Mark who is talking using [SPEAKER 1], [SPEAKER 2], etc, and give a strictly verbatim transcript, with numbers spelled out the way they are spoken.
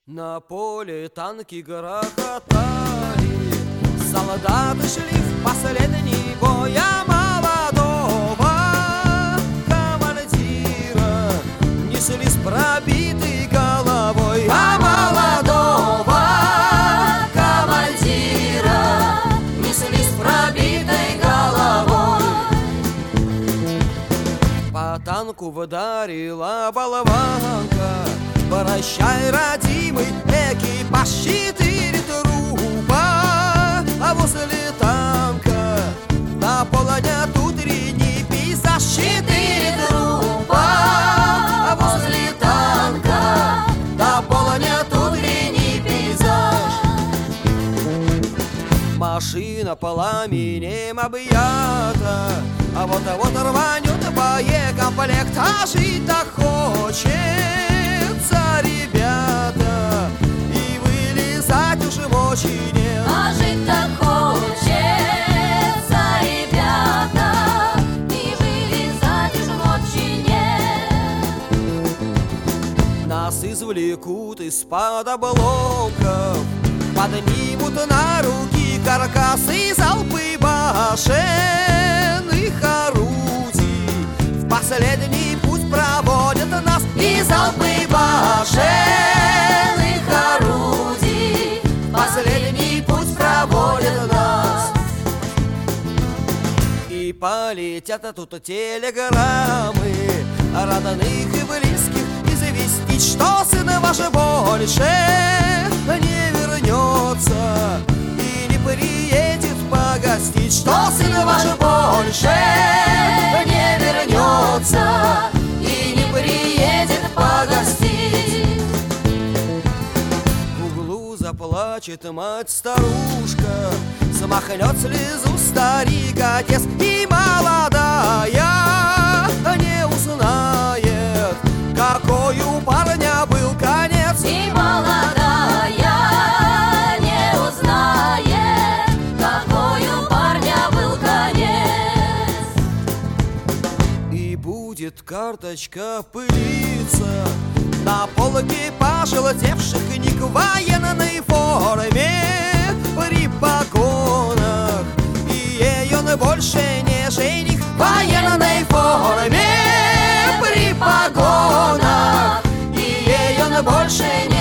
[SPEAKER 1] На поле танки грохотали, солдаты шли в последний бой, а молодого командира несли с пробитой головой, а молодого командира несли с пробитой головой. По танку вдарила болванка: прощай, родимый, экипаж, четыре трупа. А возле танка наполонят утренний пейзаж, четыре трупа. А возле танка наполонят утренний пейзаж. Машина пламенем объята, а вот а вот рванет боекомплект, а жить-то хочется, ребята, и вылезать уже мочи нет.
[SPEAKER 2] А жить-то хочется, ребята, и вылезать уже мочи нет.
[SPEAKER 1] Нас извлекут из-под обломков, поднимут на руки каркасы, залпы башенных орудий. В последний путь проводят нас и залпы башенных орудий. В последний путь проводят нас. И полетят тут телеграммы родных и близких известить, что сын ваш больше не вернется и не приедет погостить, что сын ваш больше не вернется и не приедет погостить. В углу заплачет мать-старушка, смахнет слезу старик-отец, и молодая не узнает, какой у парня был конец.
[SPEAKER 2] И молодая не узнает, какой у парня был конец.
[SPEAKER 1] И будет карточка пылиться на полке пожелтевших книг в военной форме при погонах, и ее больше не жених в военной форме при погонах, и ее больше не